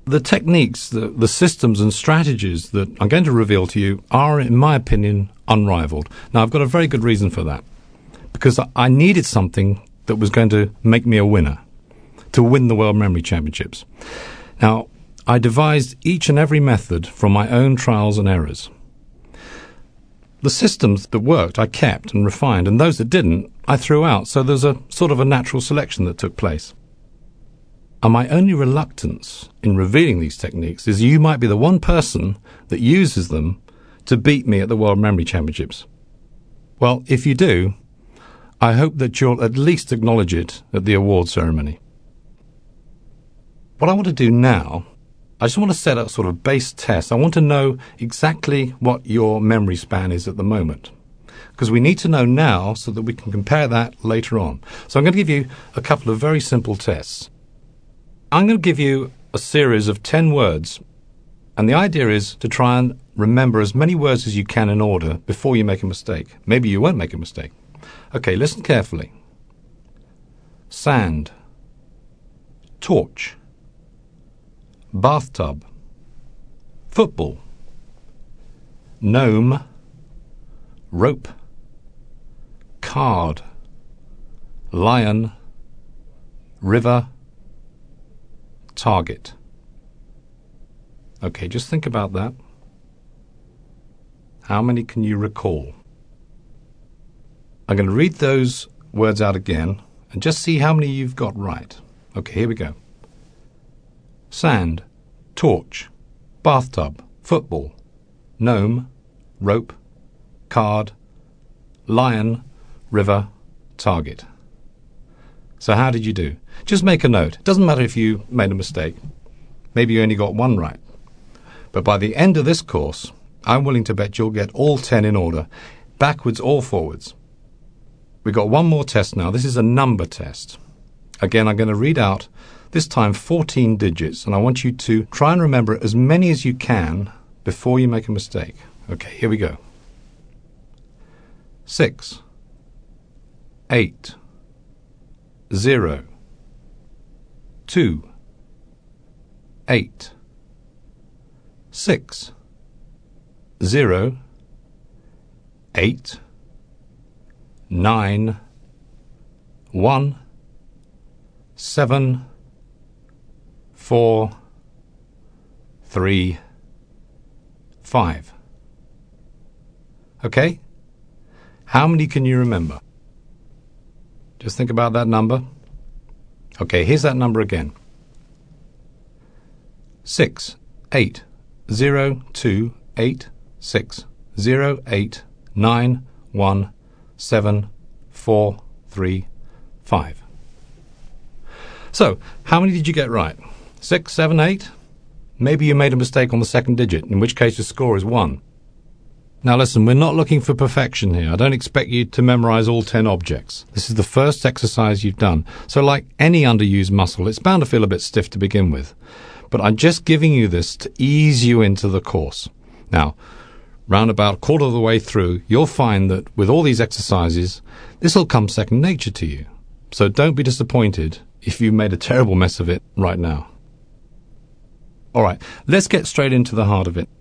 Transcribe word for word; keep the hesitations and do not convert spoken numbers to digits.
The techniques, the, the systems and strategies that I'm going to reveal to you are, in my opinion, unrivaled. Now, I've got a very good reason for that, because I needed something that was going to make me a winner, to win the World Memory Championships. Now, I devised each and every method from my own trials and errors. The systems that worked I kept and refined, and those that didn't I threw out, so there's a sort of a natural selection that took place. And my only reluctance in revealing these techniques is you might be the one person that uses them to beat me at the World Memory Championships. Well, if you do, I hope that you'll at least acknowledge it at the award ceremony. What I want to do now, I just want to set a sort of base test. I want to know exactly what your memory span is at the moment, because we need to know now so that we can compare that later on. So I'm going to give you a couple of very simple tests. I'm going to give you a series of ten words, and the idea is to try and remember as many words as you can in order before you make a mistake. Maybe you won't make a mistake. Okay, listen carefully. Sand, torch, bathtub, football, gnome, rope, card, lion, river, target. Okay, just think about that. How many can you recall? I'm going to read those words out again and just see how many you've got right. Okay, here we go. Sand, torch, bathtub, football, gnome, rope, card, lion, river, target. So how did you do? Just make a note. It doesn't matter if you made a mistake. Maybe you only got one right. But by the end of this course, I'm willing to bet you'll get all ten in order, backwards or forwards. We've got one more test now. This is a number test. Again, I'm going to read out, this time fourteen digits, and I want you to try and remember as many as you can before you make a mistake. Okay, here we go. Six, eight, zero, two, eight, six, zero, eight, nine, one, seven, four, three, five. Okay? How many can you remember? Just think about that number. Okay, here's that number again. Six, eight, zero, two, eight, six, zero, eight, nine, one, seven, four, three, five. So, how many did you get right? Six, seven, eight? Maybe you made a mistake on the second digit, in which case your score is one. Now listen, we're not looking for perfection here. I don't expect you to memorize all ten objects. This is the first exercise you've done. So like any underused muscle, it's bound to feel a bit stiff to begin with. But I'm just giving you this to ease you into the course. Now, round about a quarter of the way through, you'll find that with all these exercises, this will come second nature to you. So don't be disappointed if you made a terrible mess of it right now. All right, let's get straight into the heart of it.